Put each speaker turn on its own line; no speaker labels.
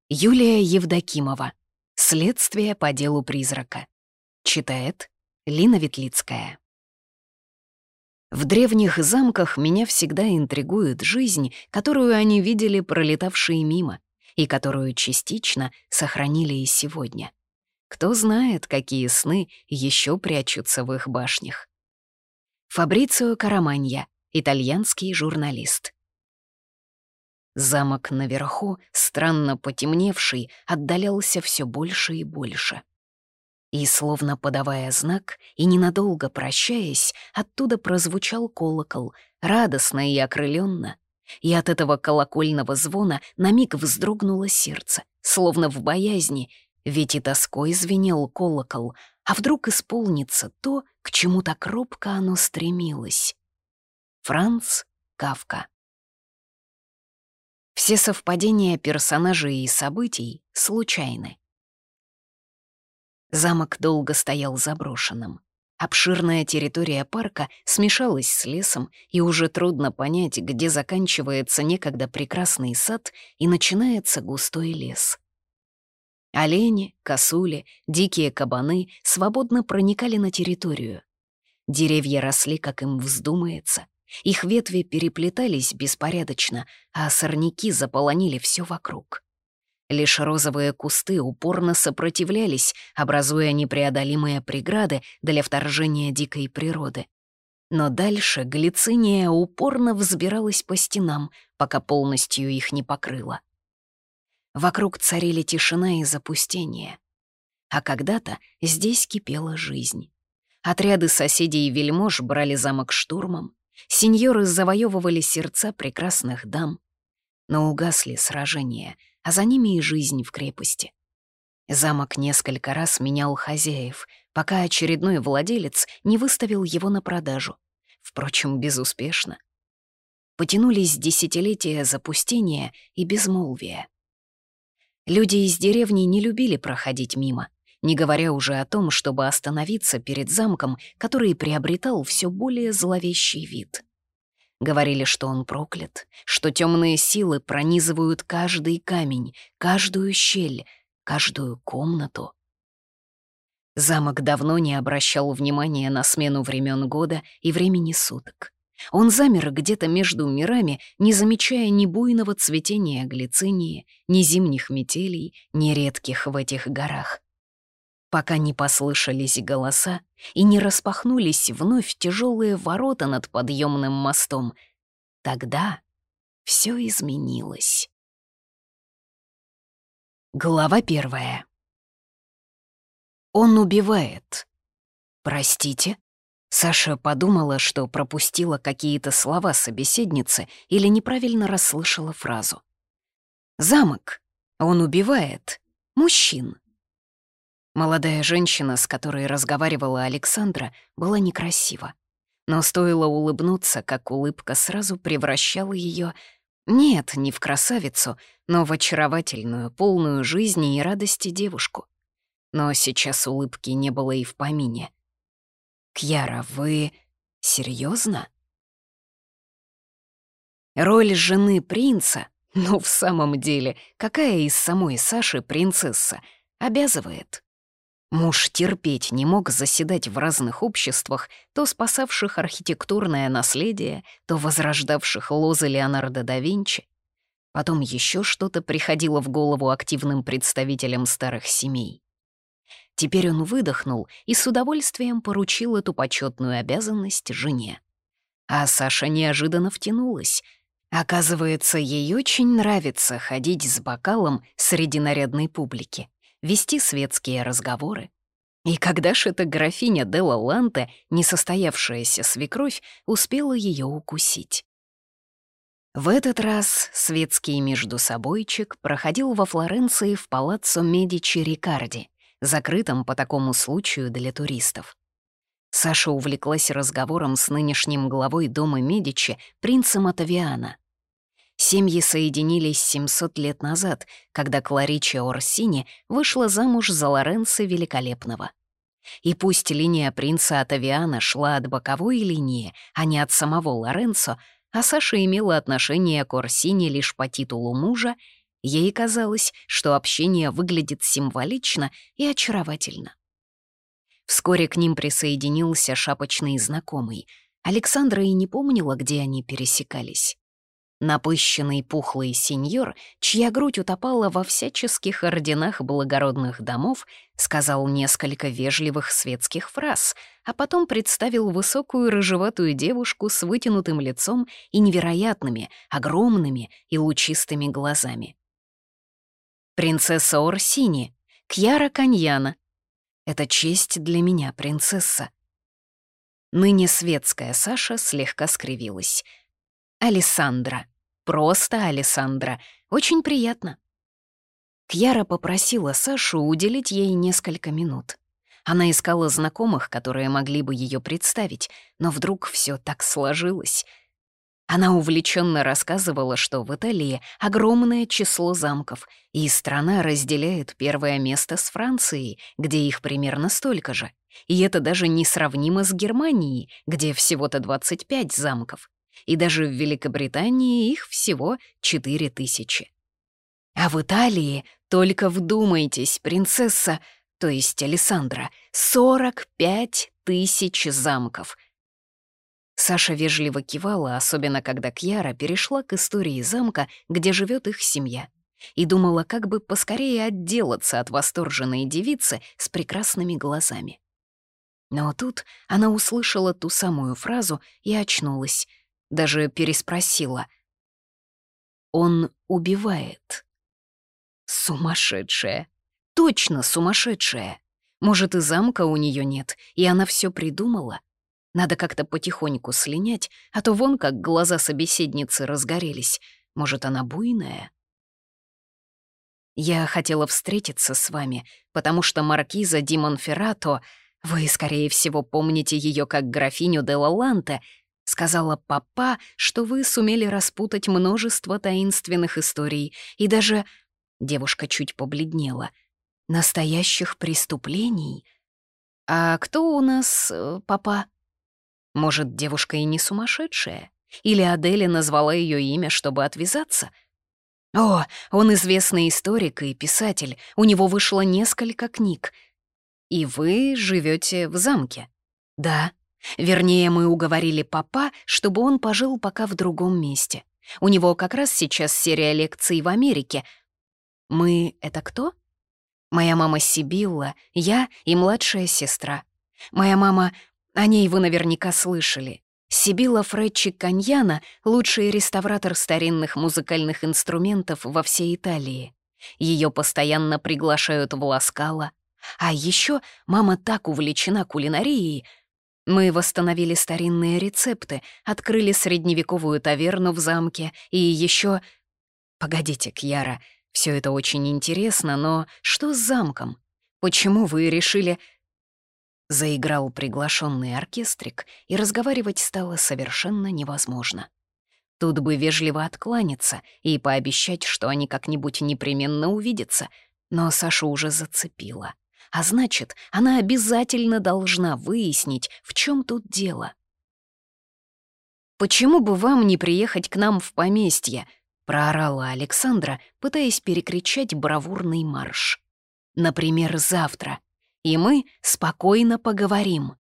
Юлия Евдокимова. Следствие по делу призрака. Читает Лина Ветлицкая. В древних замках меня всегда интригует жизнь, которую они видели, пролетавшие мимо, и которую частично сохранили и сегодня. Кто знает, какие сны еще прячутся в их башнях. Фабрицио Караманья, итальянский журналист. Замок наверху, странно потемневший, отдалялся все больше и больше. И, словно подавая знак и ненадолго прощаясь, оттуда прозвучал колокол, радостно и окрыленно. И от этого колокольного звона на миг вздрогнуло сердце, словно в боязни, ведь и тоской звенел колокол, а вдруг исполнится то, к чему так робко оно стремилось. Франц Кафка. Все совпадения персонажей и событий случайны. Замок долго стоял заброшенным. Обширная территория парка смешалась с лесом, и уже трудно понять, где заканчивается некогда прекрасный сад и начинается густой лес. Олени, косули, дикие кабаны свободно проникали на территорию. Деревья росли, как им вздумается. Их ветви переплетались беспорядочно, а сорняки заполонили все вокруг. Лишь розовые кусты упорно сопротивлялись, образуя непреодолимые преграды для вторжения дикой природы. Но дальше глициния упорно взбиралась по стенам, пока полностью их не покрыла. Вокруг царили тишина и запустение. А когда-то здесь кипела жизнь. Отряды соседей и вельмож брали замок штурмом. Сеньоры завоевывали сердца прекрасных дам. Но угасли сражения, а за ними и жизнь в крепости. Замок несколько раз менял хозяев, пока очередной владелец не выставил его на продажу. Впрочем, безуспешно. Потянулись десятилетия запустения и безмолвия. Люди из деревни не любили проходить мимо, не говоря уже о том, чтобы остановиться перед замком, который приобретал все более зловещий вид. Говорили, что он проклят, что темные силы пронизывают каждый камень, каждую щель, каждую комнату. Замок давно не обращал внимания на смену времен года и времени суток. Он замер где-то между мирами, не замечая ни буйного цветения глицинии, ни зимних метелей, ни редких в этих горах. Пока не послышались голоса и не распахнулись вновь тяжелые ворота над подъемным мостом, тогда все изменилось. Глава 1. Он убивает. Простите? Саша подумала, что пропустила какие-то слова собеседницы или неправильно расслышала фразу. Замок. Он убивает. Мужчин. Молодая женщина, с которой разговаривала Александра, была некрасива. Но стоило улыбнуться, как улыбка сразу превращала ее, нет, не в красавицу, но в очаровательную, полную жизни и радости девушку. Но сейчас улыбки не было и в помине. «Кьяра, вы серьезно? Роль жены принца, ну в самом деле, какая из самой Саши принцесса, обязывает. Муж терпеть не мог заседать в разных обществах, то спасавших архитектурное наследие, то возрождавших лозы Леонардо да Винчи. Потом еще что-то приходило в голову активным представителям старых семей. Теперь он выдохнул и с удовольствием поручил эту почетную обязанность жене. А Саша неожиданно втянулась. Оказывается, ей очень нравится ходить с бокалом среди нарядной публики, вести светские разговоры. И когда ж эта графиня Делла Ланте, несостоявшаяся свекровь, успела ее укусить? В этот раз светский междусобойчик проходил во Флоренции в палаццо Медичи Рикарди, закрытом по такому случаю для туристов. Саша увлеклась разговором с нынешним главой дома Медичи, принцем Оттавиано. Семьи соединились 700 лет назад, когда Клариче Орсини вышла замуж за Лоренцо Великолепного. И пусть линия принца Оттавиано шла от боковой линии, а не от самого Лоренцо, а Саша имела отношение к Орсини лишь по титулу мужа, Ей казалось, что общение выглядит символично и очаровательно. Вскоре к ним присоединился шапочный знакомый. Александра и не помнила, где они пересекались. Напыщенный пухлый сеньор, чья грудь утопала во всяческих орденах благородных домов, сказал несколько вежливых светских фраз, а потом представил высокую рыжеватую девушку с вытянутым лицом и невероятными, огромными и лучистыми глазами. «Принцесса Орсини, Кьяра Каньяна. Это честь для меня, принцесса». Ныне светская Саша слегка скривилась. «Алессандра. Просто Алессандра. Очень приятно». Кьяра попросила Сашу уделить ей несколько минут. Она искала знакомых, которые могли бы ее представить, но вдруг все так сложилось. Она увлеченно рассказывала, что в Италии огромное число замков, и страна разделяет первое место с Францией, где их примерно столько же. И это даже несравнимо с Германией, где всего-то 25 замков. И даже в Великобритании их всего 4000. А в Италии, только вдумайтесь, принцесса, то есть Алессандра, 45 000 замков. Саша вежливо кивала, особенно когда Кьяра перешла к истории замка, где живет их семья, и думала, как бы поскорее отделаться от восторженной девицы с прекрасными глазами. Но тут она услышала ту самую фразу и очнулась. Даже переспросила. «Он убивает». Сумасшедшая. Точно сумасшедшая. Может, и замка у нее нет, и она все придумала? Надо как-то потихоньку слинять, а то вон как глаза собеседницы разгорелись. Может, она буйная? «Я хотела встретиться с вами, потому что маркиза Ди Монферрато, вы, скорее всего, помните ее как графиню де Лаланте, сказала папа, что вы сумели распутать множество таинственных историй и даже...» Девушка чуть побледнела. «Настоящих преступлений? А кто у нас папа? Может, девушка и не сумасшедшая? Или Адели назвала ее имя, чтобы отвязаться? О, он известный историк и писатель, у него вышло несколько книг. И вы живете в замке?» «Да. Вернее, мы уговорили папа, чтобы он пожил пока в другом месте. У него как раз сейчас серия лекций в Америке. Мы — это кто? Моя мама Сибилла, я и младшая сестра. Моя мама, о ней вы наверняка слышали. Сибилла Фреччи Каньяна — лучший реставратор старинных музыкальных инструментов во всей Италии. Ее постоянно приглашают в Ла Скала. А еще мама так увлечена кулинарией. Мы восстановили старинные рецепты, открыли средневековую таверну в замке и еще... Погодите, Кьяра, все это очень интересно, но что с замком? Почему вы решили... Заиграл приглашенный оркестрик, и разговаривать стало совершенно невозможно. Тут бы вежливо откланяться и пообещать, что они как-нибудь непременно увидятся, но Сашу уже зацепила. А значит, она обязательно должна выяснить, в чем тут дело. «Почему бы вам не приехать к нам в поместье?» — проорала Александра, пытаясь перекричать бравурный марш. «Например, завтра. И мы спокойно поговорим».